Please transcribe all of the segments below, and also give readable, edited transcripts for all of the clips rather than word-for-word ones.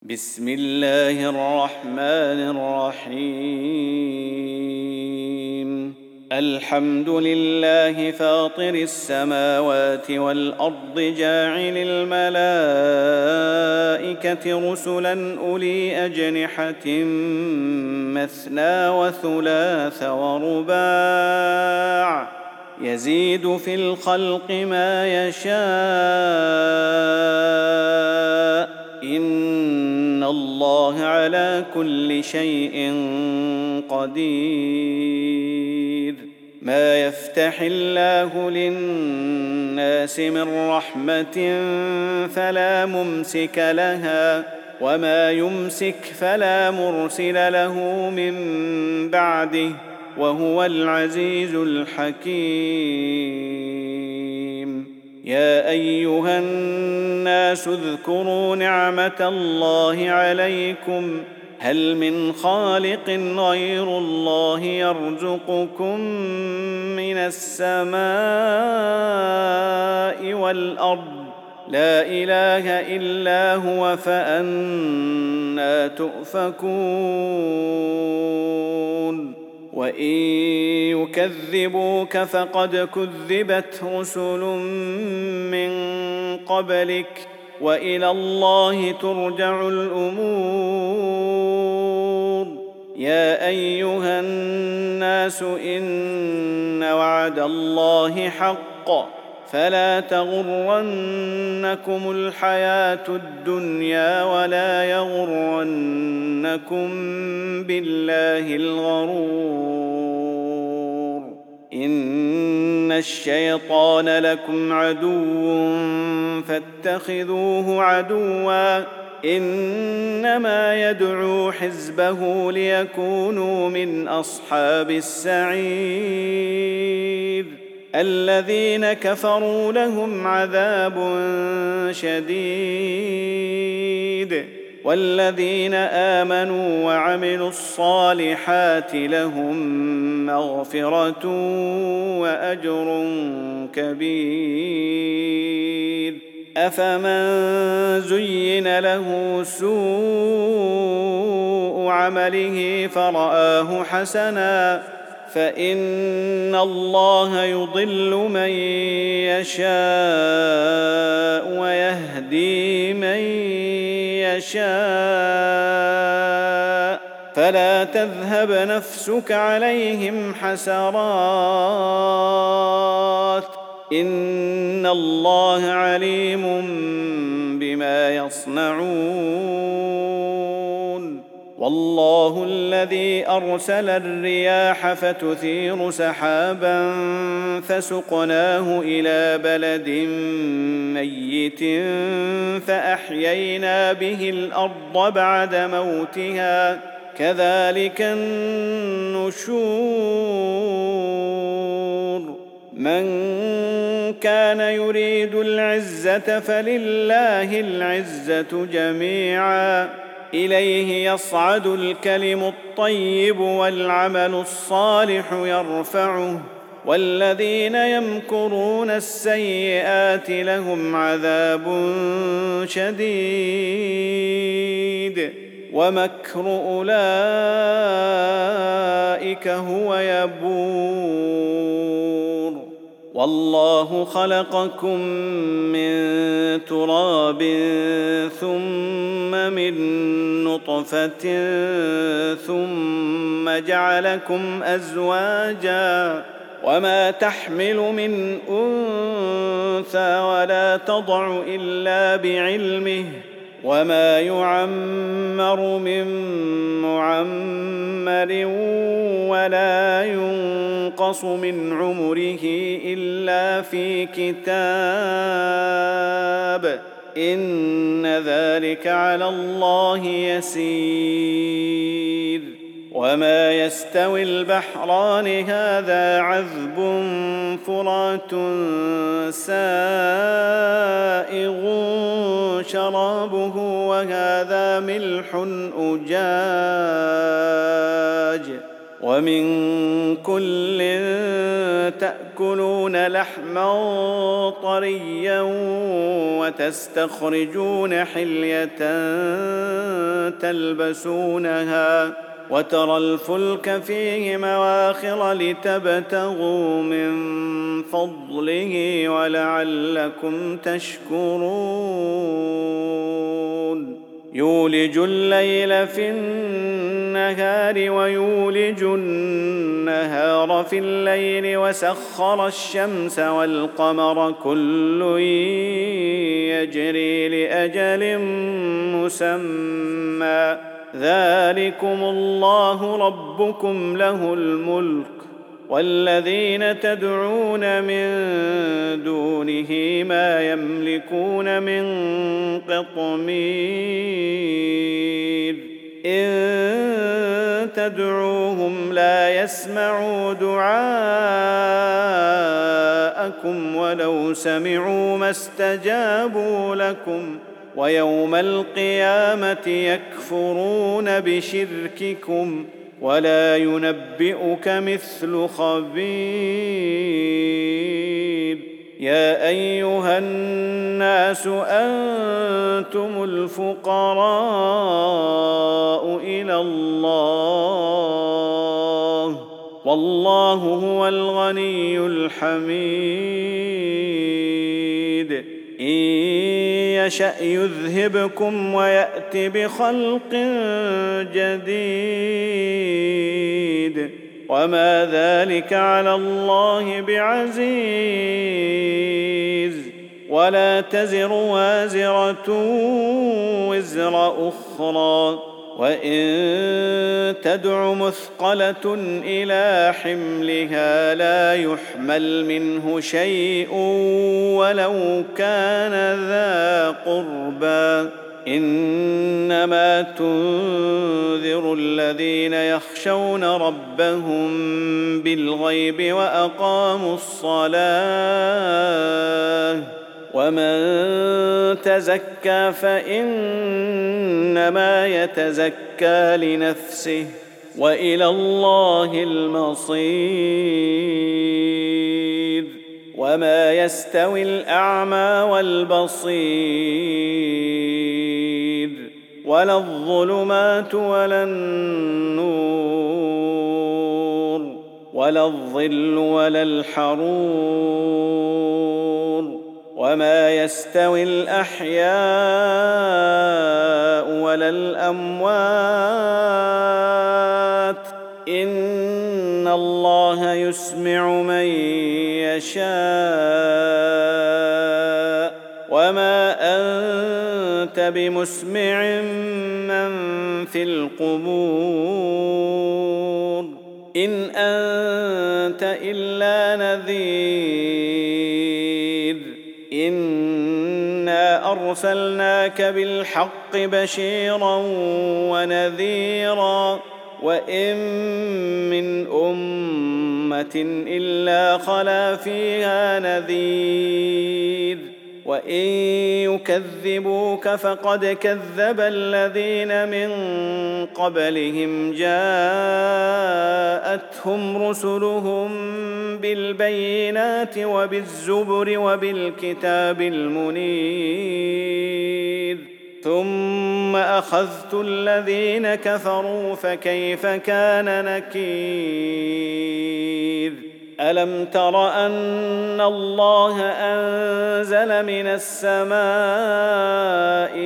بسم الله الرحمن الرحيم. الحمد لله فاطر السماوات والأرض جاعل الملائكة رسلا أولي أجنحة مثنى وثلاث ورباع يزيد في الخلق ما يشاء إن الله على كل شيء قدير. ما يفتح الله للناس من رحمة فلا ممسك لها وما يمسك فلا مرسل له من بعده وهو العزيز الحكيم. يا أيها الناس اذكروا نعمة الله عليكم هل من خالق غير الله يرزقكم من السماء والأرض لا إله إلا هو فأنى تؤفكون. وإن يكذبوك فقد كذبت رسل من قبلك وإلى الله ترجع الأمور. يا أيها الناس إن وعد الله حق فلا تغرنكم الحياة الدنيا ولا يغرنكم بالله الغرور. إن الشيطان لكم عدو فاتخذوه عدوا إنما يدعو حزبه ليكونوا من أصحاب السعير. الذين كفروا لهم عذاب شديد والذين آمنوا وعملوا الصالحات لهم مغفرة وأجر كبير. أفمن زين له سوء عمله فرآه حسنا فإن الله يضل من يشاء ويهدي من يشاء فلا تذهب نفسك عليهم حسرات إن الله عليم بما يصنعون. والله الذي أرسل الرياح فتثير سحابا فسقناه إلى بلد ميت فأحيينا به الأرض بعد موتها كذلك النشور. من كان يريد العزة فلله العزة جميعا إليه يصعد الكلم الطيب والعمل الصالح يرفعه والذين يمكرون السيئات لهم عذاب شديد ومكر أولئك هو يبور. والله خلقكم من تراب ثم من نطفة ثم جعلكم أزواجا وما تحمل من أنثى ولا تضع إلا بعلمه وما يعمر من معمر ولا ينقص من عمره إلا في كتاب إن ذلك على الله يسير. وما يستوي البحران هذا عذب فرات سائغ شرابه وهذا ملح أجاج ومن كل تأكلون لحما طريا وتستخرجون حلية تلبسونها وترى الفلك فيه مواخر لتبتغوا من فضله ولعلكم تشكرون يولج الليل في النهار ويولج النهار في الليل وسخر الشمس والقمر كل يجري لأجل مسمى ذلكم الله ربكم له الملك والذين تدعون من دونه ما يملكون من قطمير إن تدعوهم لا يسمعوا دعاءكم ولو سمعوا ما استجابوا لكم ويوم القيامة يكفرون بشرككم ولا ينبئك مثل خبير يا أيها الناس أنتم الفقراء إلى الله والله هو الغني الحميد إن يشأ يذهبكم ويأت بخلق جديد وما ذلك على الله بعزيز ولا تزر وازرة وزر أخرى وإن تدع مثقلة إلى حملها لا يحمل منه شيء ولو كان ذا قربى إنما تنذر الذين يخشون ربهم بالغيب وأقاموا الصلاة ومن تزكى فإنما يتزكى لنفسه وإلى الله المصير وما يستوي الأعمى والبصير ولا الظلمات ولا النور ولا الظل ولا الحرور وما يستوي الأحياء ولا الأموات إن الله يسمع من يشاء وما أنت بمسمع من في القبور إن أنت إلا نذير إنا أرسلناك بالحق بشيرا ونذيرا وإن من أمة إلا خلا فيها نذير وإن يكذبوك فقد كذب الذين من قبلهم جاءتهم رسلهم بالبينات وبالزبر وبالكتاب المنير ثم أخذت الذين كفروا فكيف كان نكير ألم تر أن الله أنزل من السماء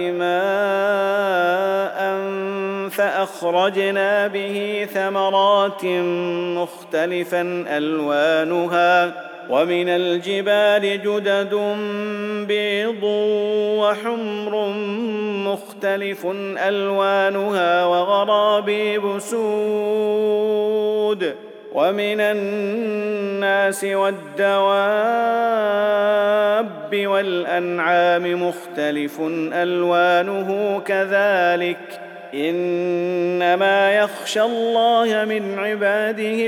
ماء فأخرجنا به ثمرات مختلفا ألوانها ومن الجبال جدد بيض وحمر مختلف ألوانها وغرابيب سود ومن الناس والدواب والأنعام مختلف ألوانه كذلك إنما يخشى الله من عباده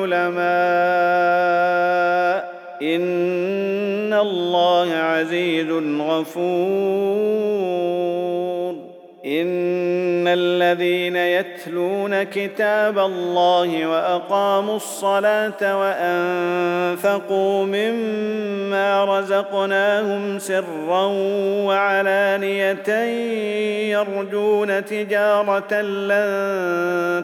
العلماء إن الله عزيز غفور إن الذين يتلون كتاب الله وأقاموا الصلاة وأنفقوا مما رزقناهم سرا وعلانية يرجون تجارة لن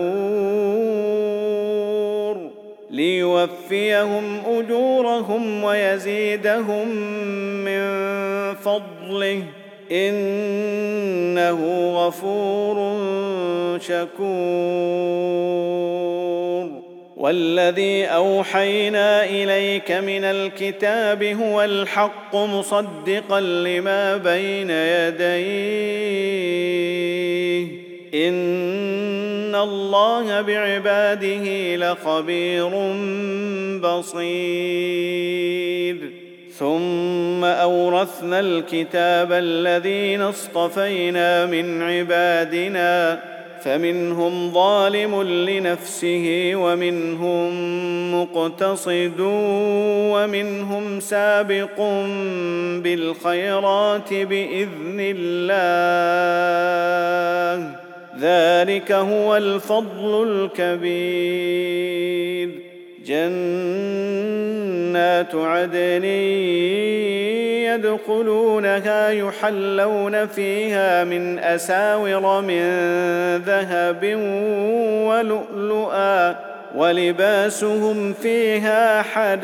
تبور ليوفيهم أجورهم ويزيدهم من فضله إنه غفور شكور والذي أوحينا إليك من الكتاب هو الحق مصدقا لما بين يديه إن الله بعباده لخبير بصير ثم أورثنا الكتاب الذين اصطفينا من عبادنا فمنهم ظالم لنفسه ومنهم مقتصد ومنهم سابق بالخيرات بإذن الله ذلك هو الفضل الكبير جنات عدن يدخلونها يحلون فيها من أساور من ذهب ولؤلؤا ولباسهم فيها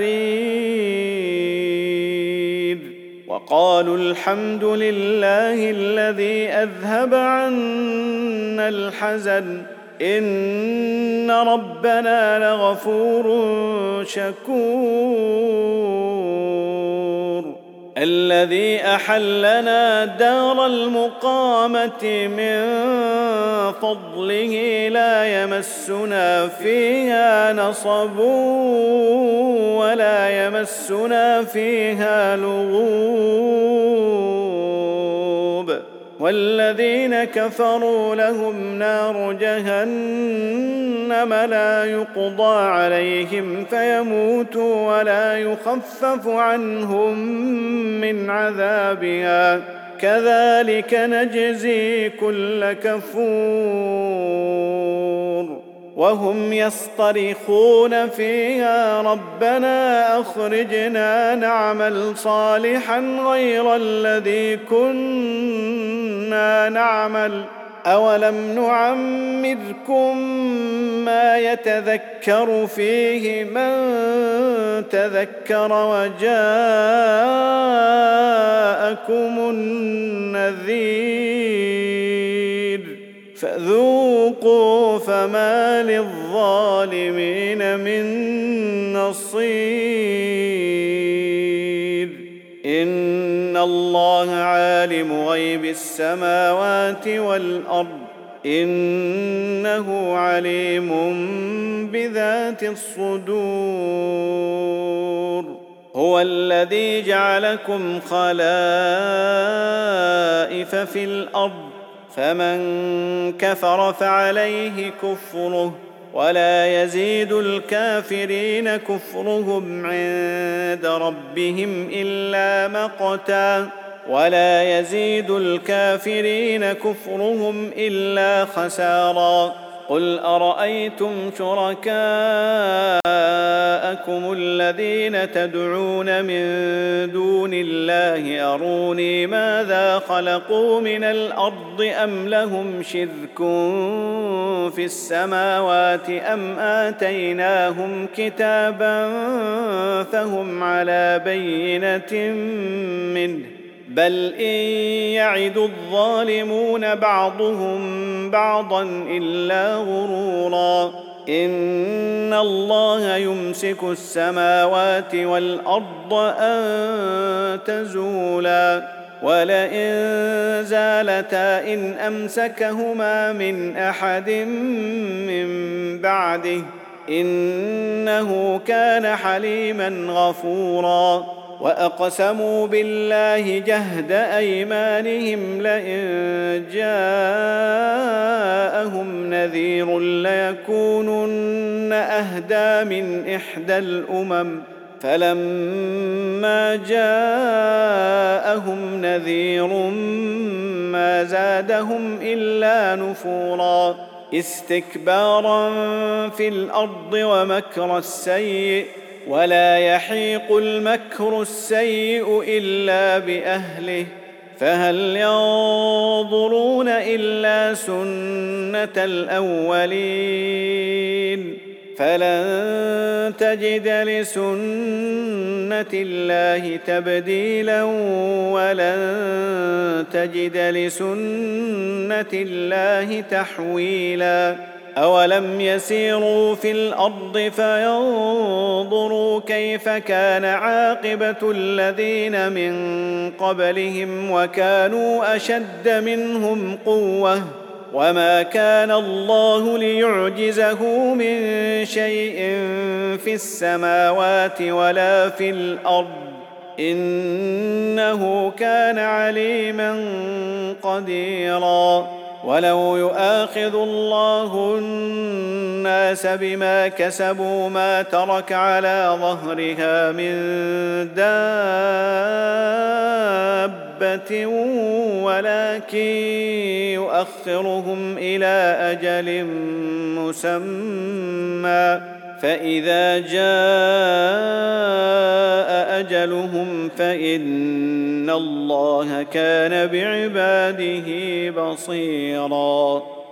حرير وقالوا الحمد لله الذي أذهب عنا الحزن إن ربنا لغفور شكور الذي أحلنا دار المقامة من فضله لا يمسنا فيها نصب ولا يمسنا فيها لغوب والذين كفروا لهم نار جهنم لا يقضى عليهم فيموتوا ولا يخفف عنهم من عذابها كذلك نجزي كل كفور وهم يصطرخون فيها ربنا أخرجنا نعمل صالحا غير الذي كنا نعمل أولم نعمركم ما يتذكر فيه من تذكر وجاءكم النذير فذوقوا فما للظالمين من نصير إن الله عالم غيب السماوات والأرض إنه عليم بذات الصدور هو الذي جعلكم خلائف في الأرض فمن كفر فعليه كفره ولا يزيد الكافرين كفرهم عند ربهم إلا مقتا ولا يزيد الكافرين كفرهم إلا خسارا قل أرأيتم شركاءكم الذين تدعون من دون الله أروني ماذا خلقوا من الأرض أم لهم شرك في السماوات أم آتيناهم كتابا فهم على بينة منه بل إن يعد الظالمون بعضهم بعضا إلا غرورا إن الله يمسك السماوات والأرض أن تزولا ولئن زالتا إن أمسكهما من أحد من بعده إنه كان حليما غفورا وأقسموا بالله جهد أيمانهم لئن جاءهم نذير ليكونن أهدى من إحدى الأمم فلما جاءهم نذير ما زادهم إلا نفورا استكبارا في الأرض ومكر السيء ولا يحيق المكر السيء إلا بأهله فهل ينظرون إلا سنة الأولين فلن تجد لسنة الله تبديلا ولن تجد لسنة الله تحويلا أولم يسيروا في الأرض فينظروا كيف كان عاقبة الذين من قبلهم وكانوا أشد منهم قوة وما كان الله ليعجزه من شيء في السماوات ولا في الأرض إنه كان عليما قديرا ولو يؤاخذ الله الناس بما كسبوا ما ترك على ظهرها من دابة ولكن يؤخرهم إلى أجل مسمى فإذا جاء أجلهم فإن الله كان بعباده بصيراً